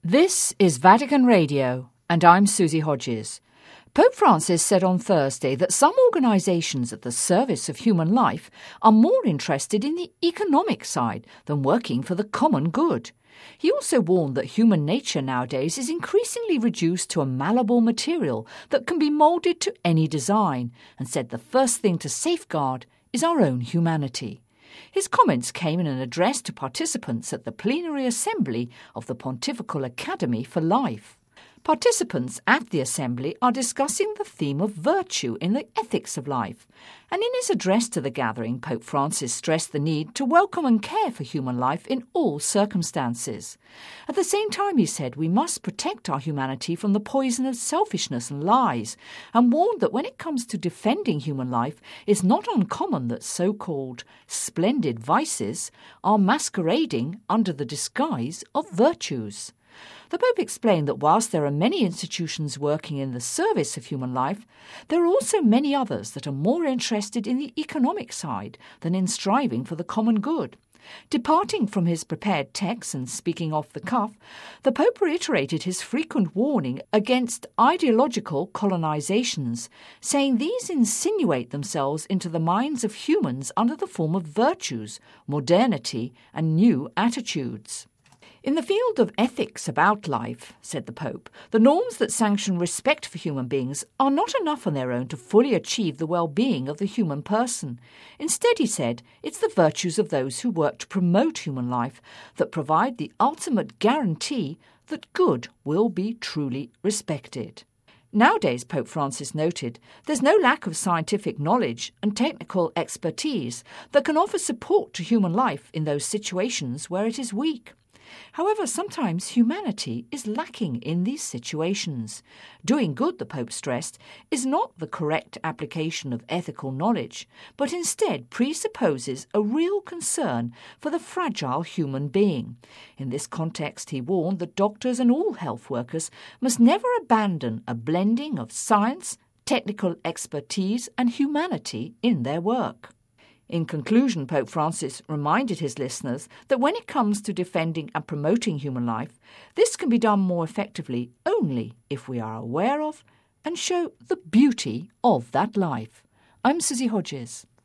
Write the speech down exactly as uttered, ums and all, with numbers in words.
This is Vatican Radio, and I'm Susie Hodges. Pope Francis said on Thursday that some organisations at the service of human life are more interested in the economic side than working for the common good. He also warned that human nature nowadays is increasingly reduced to a malleable material that can be moulded to any design, and said the first thing to safeguard is our own humanity. His comments came in an address to participants at the plenary assembly of the Pontifical Academy for Life. Participants at the assembly are discussing the theme of virtue in the ethics of life, and in his address to the gathering, Pope Francis stressed the need to welcome and care for human life in all circumstances. At the same time, he said, we must protect our humanity from the poison of selfishness and lies, and warned that when it comes to defending human life, it's not uncommon that so-called splendid vices are masquerading under the disguise of virtues. The Pope explained that whilst there are many institutions working in the service of human life, there are also many others that are more interested in the economic side than in striving for the common good. Departing from his prepared text and speaking off the cuff, the Pope reiterated his frequent warning against ideological colonizations, saying these insinuate themselves into the minds of humans under the form of virtues, modernity, and new attitudes. In the field of ethics about life, said the Pope, the norms that sanction respect for human beings are not enough on their own to fully achieve the well-being of the human person. Instead, he said, it's the virtues of those who work to promote human life that provide the ultimate guarantee that good will be truly respected. Nowadays, Pope Francis noted, there's no lack of scientific knowledge and technical expertise that can offer support to human life in those situations where it is weak. However, sometimes humanity is lacking in these situations. Doing good, the Pope stressed, is not the correct application of ethical knowledge, but instead presupposes a real concern for the fragile human being. In this context, he warned that doctors and all health workers must never abandon a blending of science, technical expertise and humanity in their work. In conclusion, Pope Francis reminded his listeners that when it comes to defending and promoting human life, this can be done more effectively only if we are aware of and show the beauty of that life. I'm Susie Hodges.